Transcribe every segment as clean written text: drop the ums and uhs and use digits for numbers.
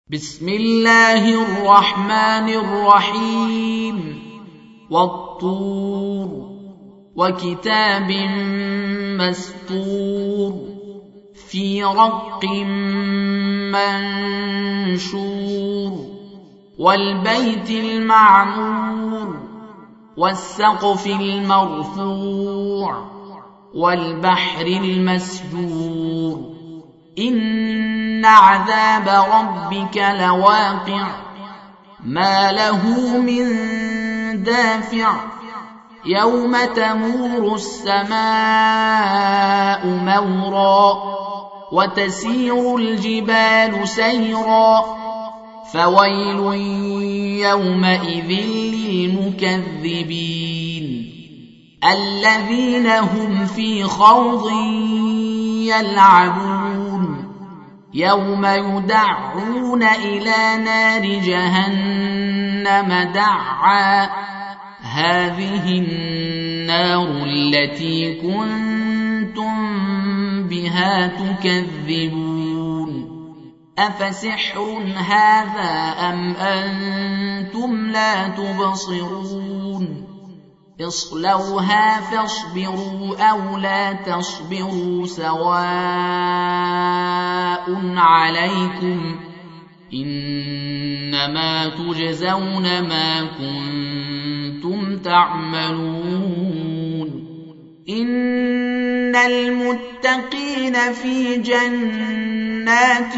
بسم الله الرحمن الرحيم والطور وكتاب مسطور في رق منشور والبيت المعمور والسقف المرفوع والبحر المسجور إن عذاب ربك لواقع ما له من دافع يوم تمور السماء مورا وتسير الجبال سيرا فويل يومئذ للمكذبين الذين هم في خوض يلعبون يوم يدعون إلى نار جهنم دعا هذه النار التي كنتم بها تكذبون أفسحر هذا أم أنتم لا تبصرون اصلوها فاصبروا أو لا تصبروا سواء عليكم إنما تجزون ما كنتم تعملون إن المتقين في جنات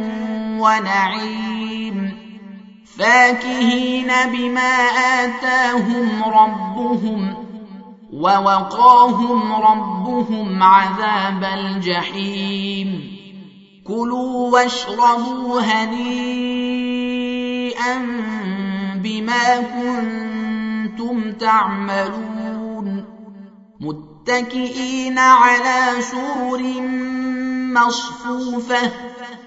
ونعيم فاكهين بما آتاهم ربهم ووقاهم ربهم عذاب الجحيم كلوا واشربوا هنيئا بما كنتم تعملون متكئين على سرر مصفوفة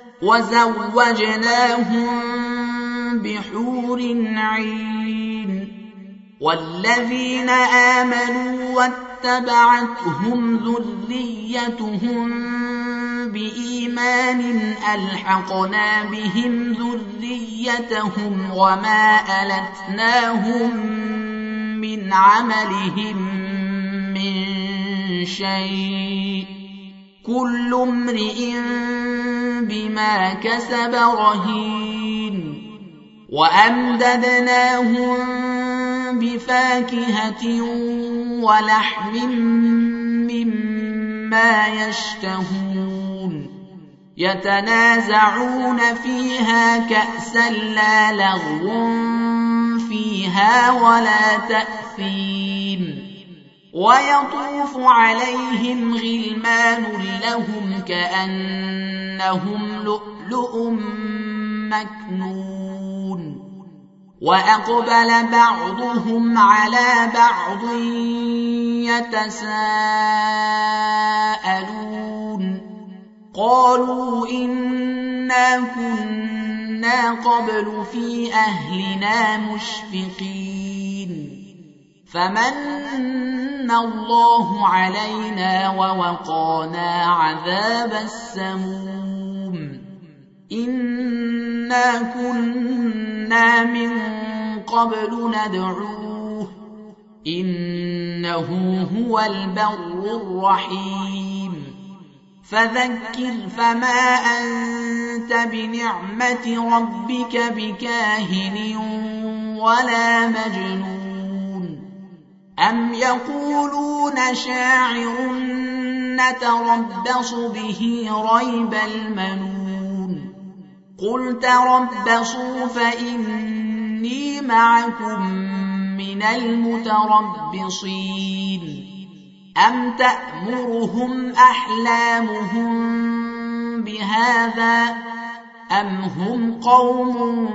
وزوجناهم بحور عين والذين آمنوا واتبعتهم ذريتهم بإيمان ألحقنا بهم ذريتهم وما ألتناهم من عملهم من شيء كل امرئ بما كسب رهين وأمددناهم بفاكهة ولحم مما يشتهون يتنازعون فيها كأسا لا لغو فيها ولا تأثيم ويطوف عليهم غلمان لهم كأنهم لؤلؤ مكنون وأقبل بعضهم على بعض يتساءلون قالوا إنا كنا قبل في أهلنا مشفقين فمن الله علينا ووقانا عذاب السموم إنا كنا من قبل ندعوه إنه هو البر الرحيم فذكر فما أنت بنعمة ربك بكاهن ولا مجنون أم يقولون شاعر نتربص به ريب المنون قل تربصوا فإني معكم من المتربصين أم تأمرهم أحلامهم بهذا أم هم قوم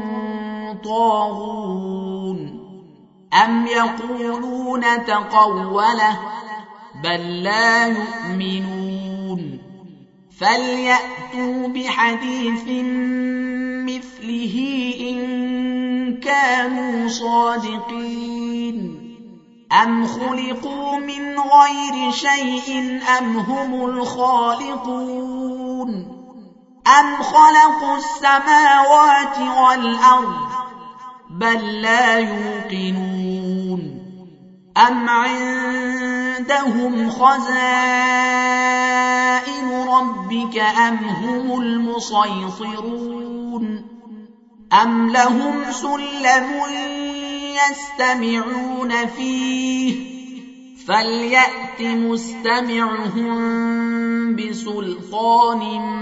طاغون أم يقولون تقوله بل لا يؤمنون فليأتوا بحديث مثله إن كانوا صادقين أم خلقوا من غير شيء أم هم الخالقون أم خلقوا السماوات والأرض بل لا يوقنون أم عندهم خزائن ربك أم هم المسيطرون أم لهم سلم يستمعون فيه فليأت مستمعهم بسلطان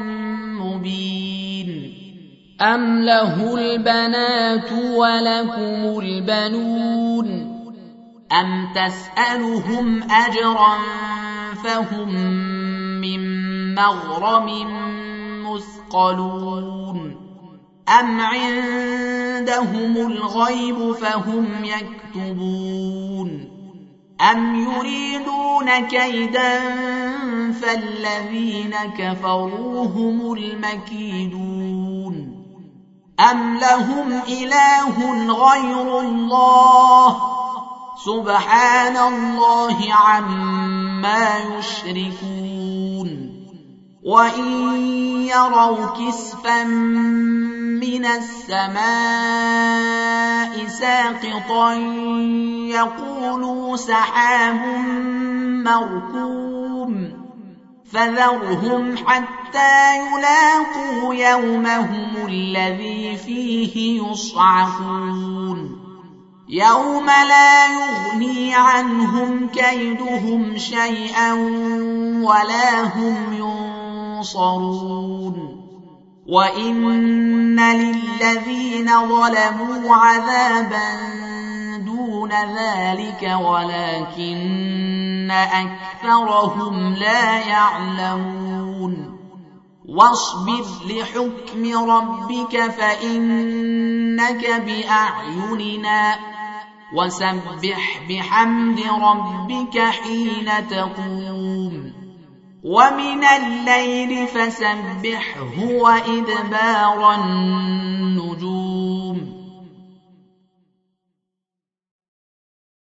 مبين أم له البنات ولكم البنون أم تسألهم أجرا فهم من مغرم مثقلون أم عندهم الغيب فهم يكتبون أم يريدون كيدا فالذين كفروا هم المكيدون أم لهم إله غير الله سبحان الله عما يشركون وإن يروا كسفا من السماء ساقطا يقولوا سحاب مركوم فذرهم حتى يلاقوا يومهم الذي فيه يصعقون يوم لا يغني عنهم كيدهم شيئا ولا هم ينصرون وإن للذين ظلموا عذابا دون ذلك ولكن أكثرهم لا يعلمون واصبر لحكم ربك فإنك بأعيننا وسبح بحمد ربك حين تقوم ومن الليل فسبحه وإدبار النجوم